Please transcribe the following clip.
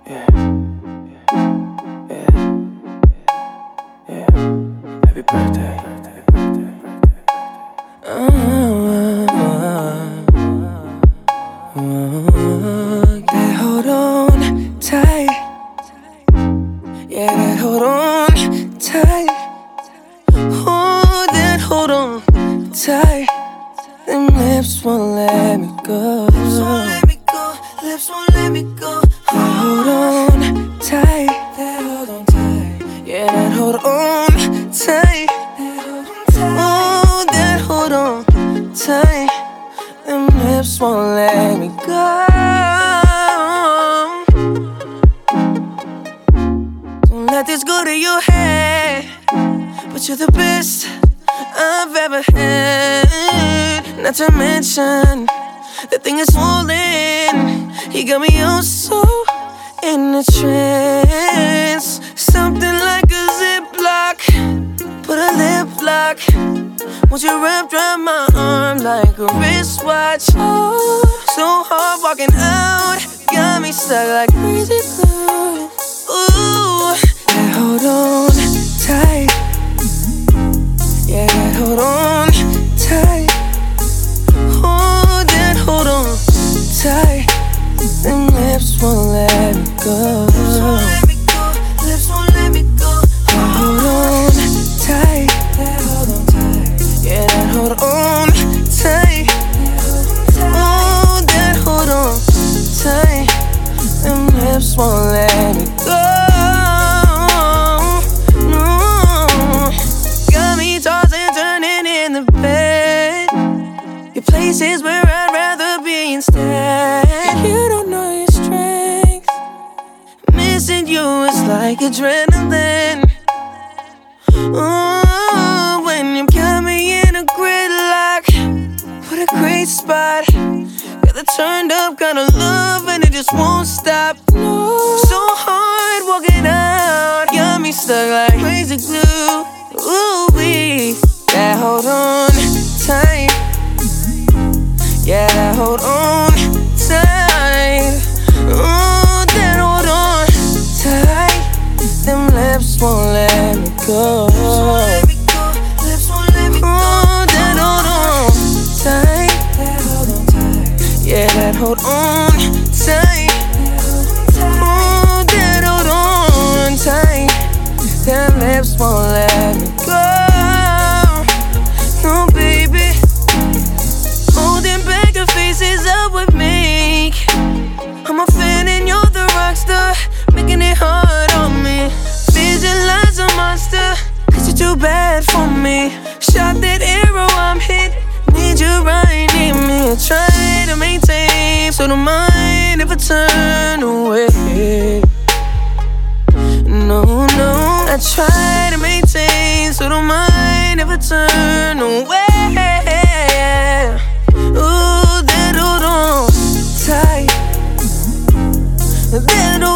Yeah, yeah, yeah. Happy birthday. That hold on tight. Yeah, that hold on tight. Oh, that hold on tight. Them lips won't let me go. Lips won't let me go. Lips won't let me go. That hold on tight. That hold on tight. Yeah, that hold on tight. That hold on tight. Oh, that hold on tight. Them lips won't let me go. Don't let this go to your head. But you're the best I've ever had. Not to mention, the thing is swollen. He got me on so in a trance. Something like a Ziploc, put a lip lock. Won't you wrap around my arm like a wristwatch? Oh, so hard walking out, got me stuck like crazy glue. Ooh, that hold on tight. Yeah, that hold on tight. Oh, that hold on tight. Them lips won't let me go. Lips won't let me go. Lips won't let me go. That hold on tight. That hold on tight. Yeah, that hold on tight. That hold on tight. Oh, that hold on tight. Them lips won't let me go. No, got me tossing, turning in the bed. Your places where I'd rather be instead. You don't know your strength. Missing you is like adrenaline. Oh, when you got me in a gridlock. What a great spot. Got the turned up kind of love and it just won't stop. No, so hard walking out. Got me stuck like crazy glue. Ooh, that hold on tight. Yeah, that hold on tight. Oh, that hold on tight. Them lips won't let me go. Lips won't let me go. Oh, that hold on tight. That hold on tight. Yeah, that hold on tight. That hold on tight. Oh, that hold on tight. Them lips won't let me go. No, baby. Holding back the faces up with me. I'm a fan and you're the rock star, making it hard on me. Visualize a monster, cause you're too bad for me. Shot that arrow, I'm hit. Need you right near me. I try to maintain, so don't mind if I turn away. No, no, I try to maintain, so don't mind if I turn away. Ooh, that hold on tight. That hold